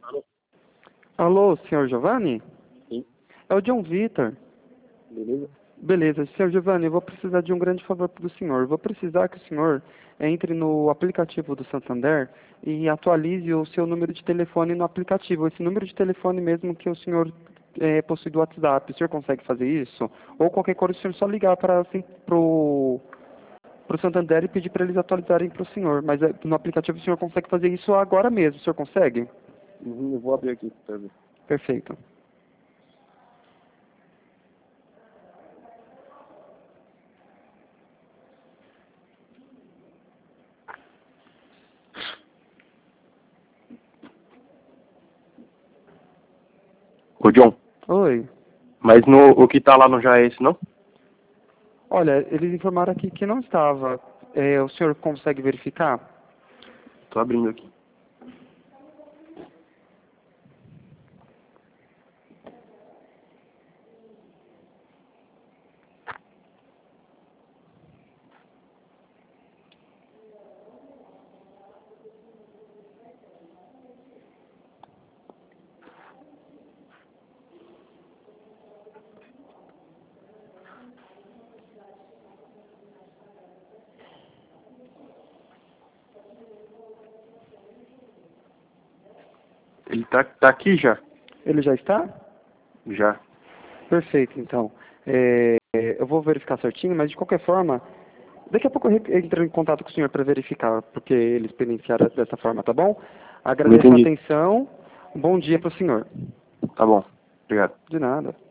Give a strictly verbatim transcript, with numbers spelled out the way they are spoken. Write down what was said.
Alô? Alô, senhor Giovanni? Sim. É o John Vitor. Beleza? Beleza, senhor Giovanni, eu vou precisar de um grande favor do senhor. Eu vou precisar que o senhor entre no aplicativo do Santander e atualize o seu número de telefone no aplicativo. Esse número de telefone mesmo que o senhor é, possui do WhatsApp. O senhor consegue fazer isso? Ou qualquer coisa, o senhor só ligar para assim, pro, pro Santander e pedir para eles atualizarem para o senhor. Mas é, no aplicativo o senhor consegue fazer isso agora mesmo. O senhor consegue? Uhum, eu vou abrir aqui pra ver. Perfeito. Ô, John, Oi. mas no, o que tá lá não já é esse, não? Olha, eles informaram aqui que não estava. É, o senhor consegue verificar? Tô abrindo aqui. Ele tá, tá aqui já? Ele já está? Já. Perfeito, então. É, eu vou verificar certinho, mas de qualquer forma, daqui a pouco eu re- entro em contato com o senhor para verificar, porque eles experienciaram dessa forma, tá bom? Não Agradeço a entendi. atenção. Bom dia para o senhor. Tá bom. Obrigado. De nada.